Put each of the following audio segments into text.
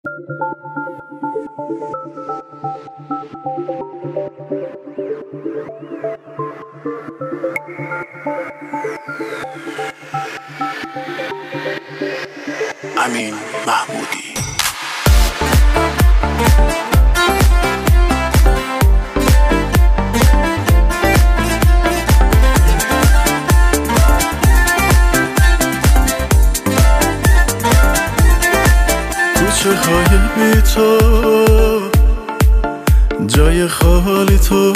امین محمودی. کوچه های بی تو، جای خالی تو،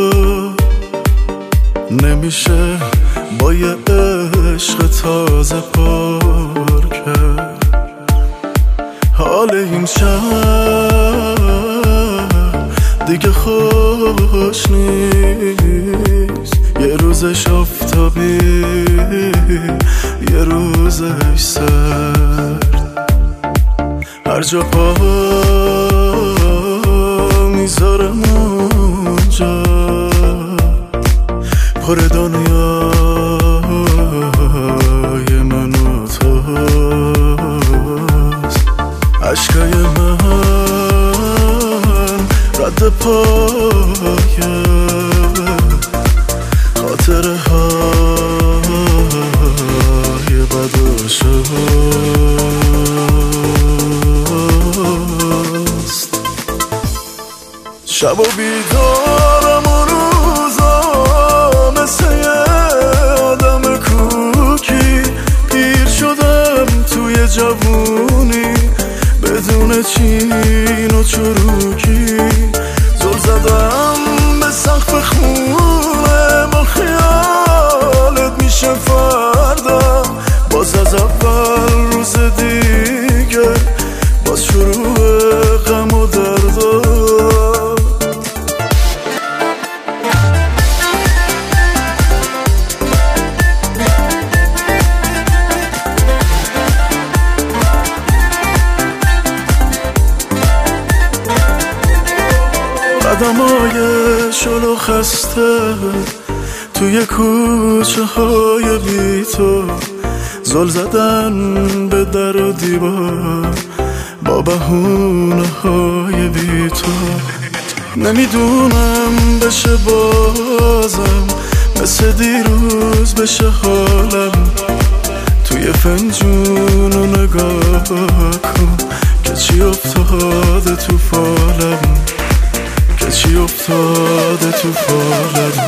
نمیشه با یه عشق تازه پر کرد. حال این شهر دیگه خوش نیست، یه روزش آفتابی یه روزش سرد. هر جا پا میذارم اونجا پر دنیای من و توست. عشقای من رد پای خاطره های بد و شست. شب و بیدارم و روزا مثل یه آدم کوکی، پیر شدم توی جوونی بدون چین و چروکی. زل زدم به سقف خونه با خیالت میشه فردا، باز از اول روز دیگه باز شروع غم و دردا. قدمای شلو خسته توی کوچه های بی تو، زل زدن به در و دیوار با بهونه های بی تو. نمیدونم بشه بازم مثل دیروز بشه حالم، توی فنجونو نگاه کن که چی افتاده تو فالم، که چی افتاده تو فالم.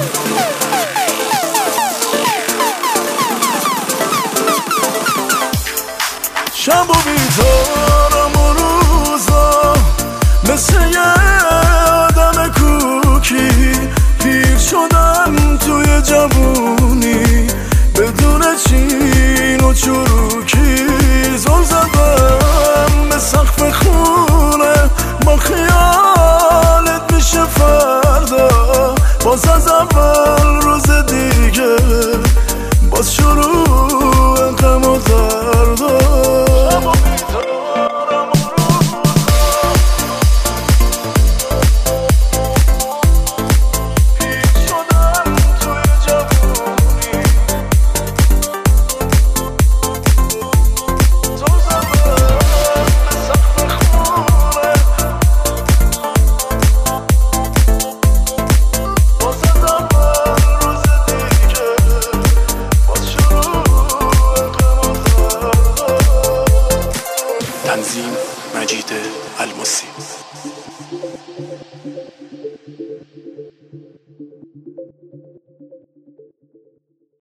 شب و بیدارم و روزا مثل یه آدم کوکی، پیر شدم توی جوونی بدون چین و چروکی. زل زدم به سقف خونه با خیالت میشه فردا، باز از اول روز دیگه باز شروع غم و دردا. تنظیم مجید المسی.